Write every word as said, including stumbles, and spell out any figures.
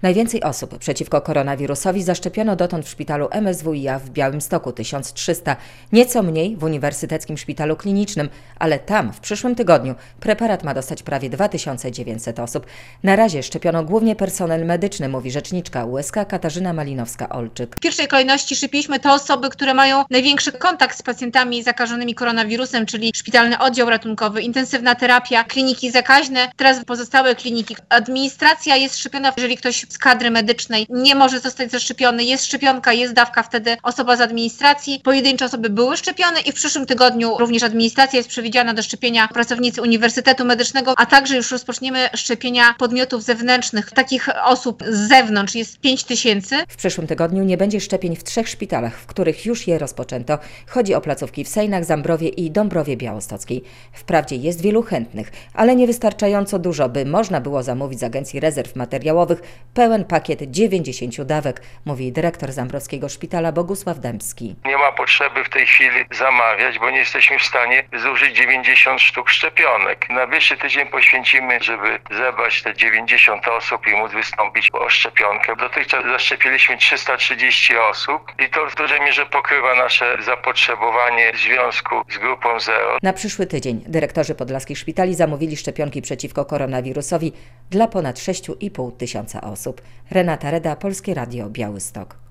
Najwięcej osób przeciwko koronawirusowi zaszczepiono dotąd w szpitalu M S W i A w Białymstoku tysiąc trzysta, nieco mniej w Uniwersyteckim Szpitalu Klinicznym, ale tam w przyszłym tygodniu preparat ma dostać prawie dwa tysiące dziewięćset osób. Na razie szczepiono głównie personel medyczny, mówi rzeczniczka U S K Katarzyna Malinowska-Olczyk. W pierwszej kolejności szczepiliśmy te osoby, które mają największy kontakt z pacjentami zakażonymi koronawirusem, czyli szpitalny oddział ratunkowy, intensywna terapia, kliniki zakaźne, teraz pozostałe kliniki. Administracja jest szczepiona, jeżeli ktoś z kadry medycznej nie może zostać zaszczepiony, jest szczepionka, jest dawka, wtedy osoba z administracji, pojedyncze osoby były szczepione i w przyszłym tygodniu również administracja jest przewidziana do szczepienia pracownicy Uniwersytetu Medycznego, a także już rozpoczniemy szczepienia podmiotów zewnętrznych. Takich osób z zewnątrz jest pięć tysięcy. W przyszłym tygodniu nie będzie szczepień w trzech szpitalach, w których już je rozpoczęto. Chodzi o placówki w Sejnach, Zambrowie i Dąbrowie Białostockiej. Wprawdzie jest wielu chętnych, ale niewystarczająco dużo, by można było zamówić z Agencji Rezerw Materiałowych pełen pakiet dziewięćdziesięciu dawek, mówi dyrektor Zambrowskiego Szpitala Bogusław Dębski. Nie ma potrzeby w tej chwili zamawiać, bo nie jesteśmy w stanie zużyć dziewięćdziesiąt sztuk szczepionek. Najbliższy tydzień poświęcimy, żeby zebrać te dziewięćdziesiąt osób i móc wystąpić o szczepionkę. Dotychczas zaszczepiliśmy trzysta trzydzieści osób i to w dużej mierze pokrywa nasze zapotrzebowanie w związku z grupą zero. Na przyszły tydzień dyrektorzy podlaskich szpitali zamówili szczepionki przeciwko koronawirusowi dla ponad sześć i pół tysiąca osób. Renata Reda, Polskie Radio, Białystok.